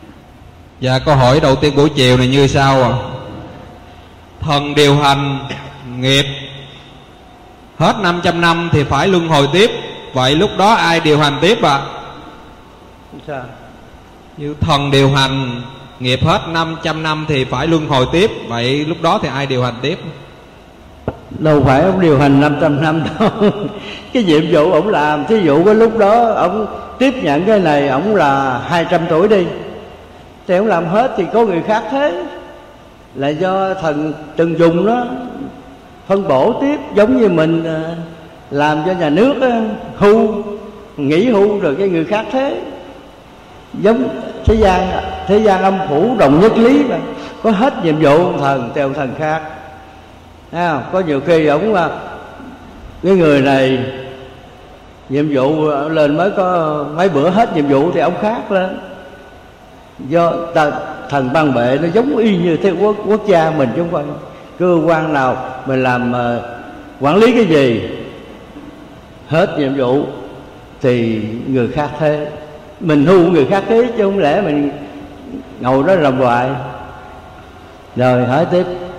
Dạ, câu hỏi đầu tiên buổi chiều này như sau à. Thần điều hành nghiệp hết 500 năm thì phải luân hồi tiếp. Vậy lúc đó ai điều hành tiếp ạ? Sao? Như thần điều hành nghiệp hết 500 năm thì phải luân hồi tiếp. Vậy lúc đó thì ai điều hành tiếp? Đâu phải ông điều hành 500 năm đâu. Cái nhiệm vụ ông làm, thí dụ cái lúc đó ông tiếp nhận cái này, ông là 200 tuổi đi, thì ông làm hết thì có người khác thế. Là do thần từng dùng đó phân bổ tiếp. Giống như mình làm cho nhà nước á, hưu, nghỉ hưu rồi cái người khác thế. Giống thế gian âm phủ đồng nhất lý mà. Có hết nhiệm vụ ông thần theo ông thần khác. Thấy không? Có nhiều khi ổng cái người này nhiệm vụ lên mới có mấy bữa hết nhiệm vụ thì ông khác lên. Do thần ban bệ nó giống y như thế quốc gia mình, chứ không phải cơ quan nào mình làm quản lý cái gì hết nhiệm vụ thì người khác thế. Mình hưu người khác thế, chứ không lẽ mình ngồi đó làm hoài. Rồi hỏi tiếp.